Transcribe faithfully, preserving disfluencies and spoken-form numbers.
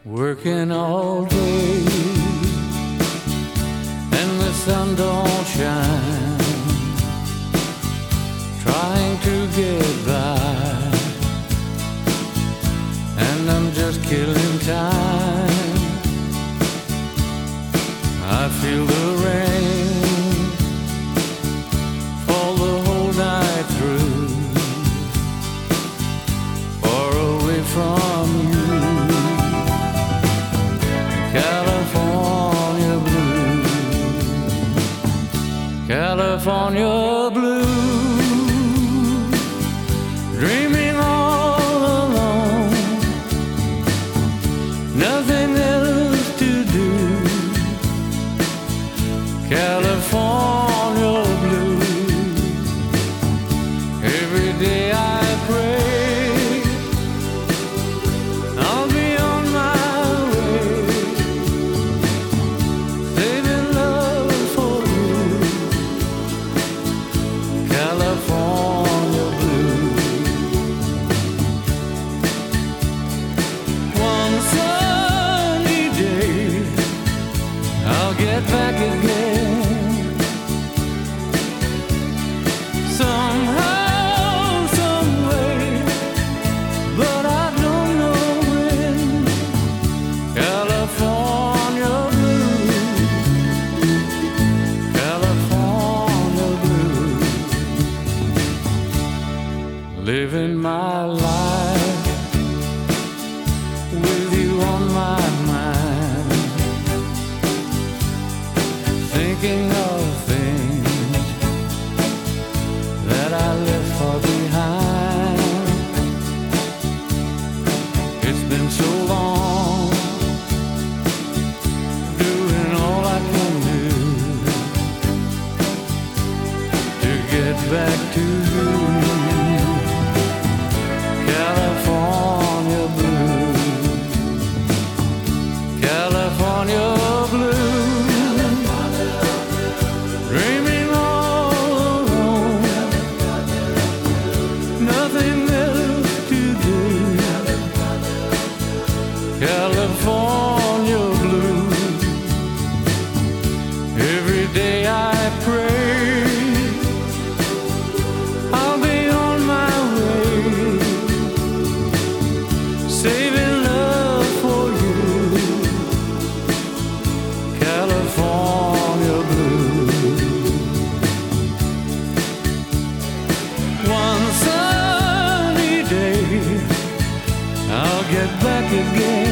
Working all day and the sun don't shine, trying to get by, and I'm just killing time. I feel the rain fall the whole night through, far away from you. California blue, California blue, dreaming all alone, nothing else to do. California blue, every day I pray I'll be on my way, saving love for you. California blue. One sunny day I'll get back again, somehow, some way, but I don't know when. California blue, California blue, living my life with you on my mind, thinking of things that I left far behind. It's been so long, doing all I can do to get back to you. California blue, California blue, dreaming all alone, nothing else to do. California blue, every day I pray I'll be on my way, saving love for you. California blue. One sunny day I'll get back again,